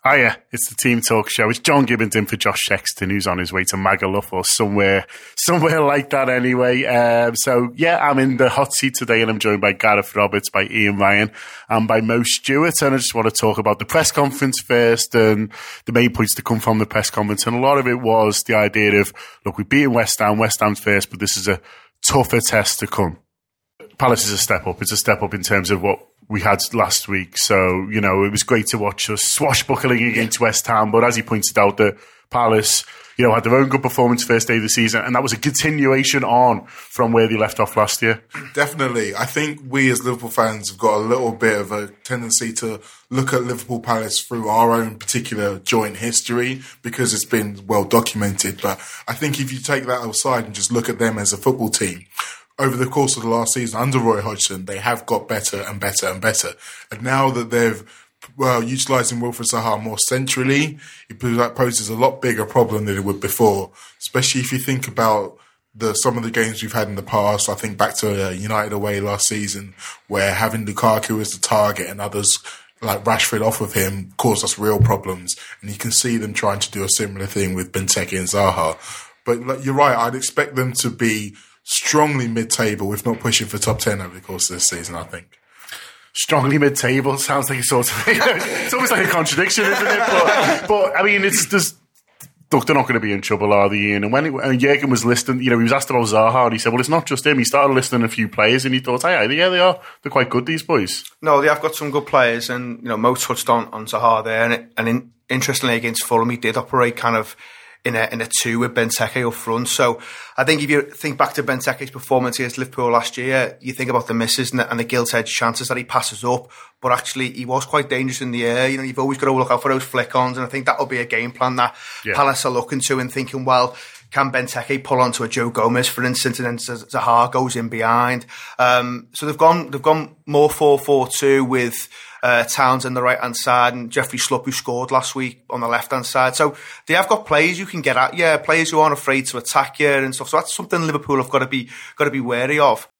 Hiya, it's the Team Talk Show. It's John Gibbons in for Josh Sexton, who's on his way to Magaluf or somewhere like that anyway. I'm in the hot seat today, and I'm joined by Gareth Roberts, by Ian Ryan, and by Mo Stewart. And I just want to talk about the press conference first and the main points to come from the press conference. And a lot of it was the idea of, look, we've beaten West Ham. West Ham's first, but this is a tougher test to come. Palace is a step up. It's a step up in terms of what we had last week. So, it was great to watch us swashbuckling against West Ham. But as he pointed out, that Palace, had their own good performance first day of the season. And that was a continuation on from where they left off last year. Definitely. I think we as Liverpool fans have got a little bit of a tendency to look at Liverpool Palace through our own particular joint history because it's been well documented. But I think if you take that aside and just look at them as a football team, over the course of the last season under Roy Hodgson, they have got better and better and better. And now that they've utilising Wilfried Zaha more centrally, it poses a lot bigger problem than it would before, especially if you think about some of the games we've had in the past. I think back to United away last season, where having Lukaku as the target and others like Rashford off of him caused us real problems. And you can see them trying to do a similar thing with Benteke and Zaha. But you're right, I'd expect them to be strongly mid-table, if not pushing for top 10 over the course of this season, I think. Strongly mid-table sounds like it's almost like a contradiction, isn't it? But I mean, look, they're not going to be in trouble, are they, Ian? And when Jurgen was listing, he was asked about Zaha, and he said, well, it's not just him. He started listing a few players, and he thought, yeah, they are. They're quite good, these boys. No, they have got some good players, and, Mo touched on Zaha there, and interestingly, against Fulham, he did operate kind of in a two with Benteke up front. So I think if you think back to Benteke's performance against Liverpool last year, you think about the misses and the gilt-edged chances that he passes up, but actually he was quite dangerous in the air. You've always got to look out for those flick-ons, and I think that'll be a game plan that Palace are looking to and thinking, well, can Benteke pull onto a Joe Gomez, for instance, and then Zaha goes in behind? So they've gone more 4-4-2 with Towns on the right-hand side and Jeffrey Schlupp, who scored last week, on the left-hand side. So they have got players you can get at, players who aren't afraid to attack you and stuff. So that's something Liverpool have got to be wary of.